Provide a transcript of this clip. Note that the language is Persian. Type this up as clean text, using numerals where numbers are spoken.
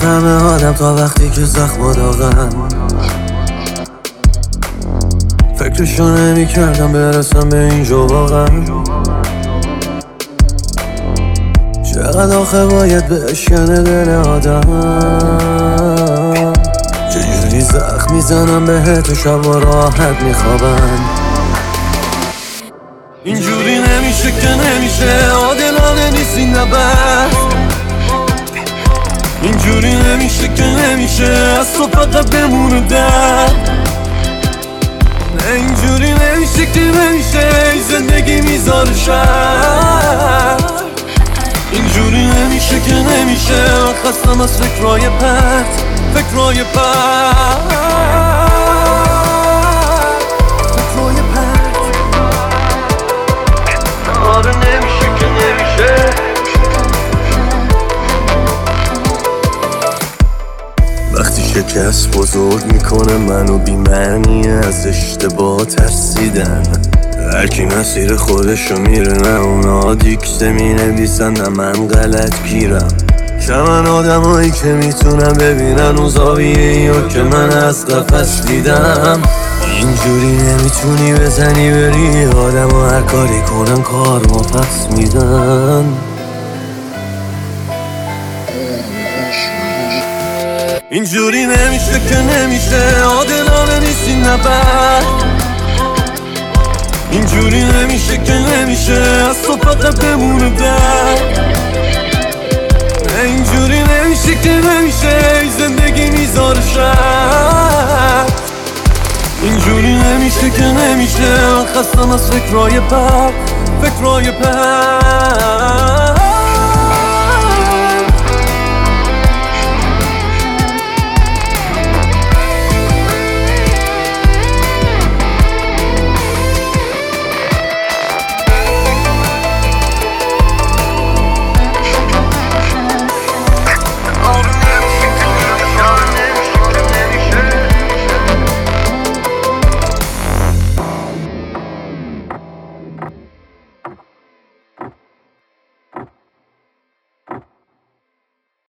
نمیفهمه آدم تا وقتی که زخم داغن. فکرشو نمی کردم برسم به اینجا واقعا. چقدر آخه باید بشکنه دل آدم. چجوری زخم میزنم بهت و شب و راحت میخوابن. اینجوری نمیشه که نمیشه، عادلانه نیست این نبرد. اینجوری نمیشه که نمیشه، از تو فقط بمونه درد. نه اینجوری نمیشه که نمیشه، زندگی میذاره شر. اینجوری نمیشه که نمیشه، خستم از فکرهای پرت، فکرهای پرت، فکرهای پرت. آره نمیشه که نمیشه. وقتی شکست بزرگ میکنه منو بی‌معنی از اشتباه ترسیدن. هرکی مسیر خودشو میره، نه اونا دیکته مینویسن نه من غلط گیرم. من آدمایی که میتونم ببینن اون زاویه‌ایو که من از قفس دیدم. اینجوری نمیتونی بزنی بری آدم و هر کاری کنن کار ما پس میدن. اینجوری نمیشه که نمیشه، عادلانه نیست این نبرد. اینجوری نمیشه که نمیشه، از تو فقط بمونه درد. نه اینجوری نمیشه که نمیشه، زندگی میذاره شر. اینجوری نمیشه که نمیشه، خستم از فکرهای بد، فکرهای بد.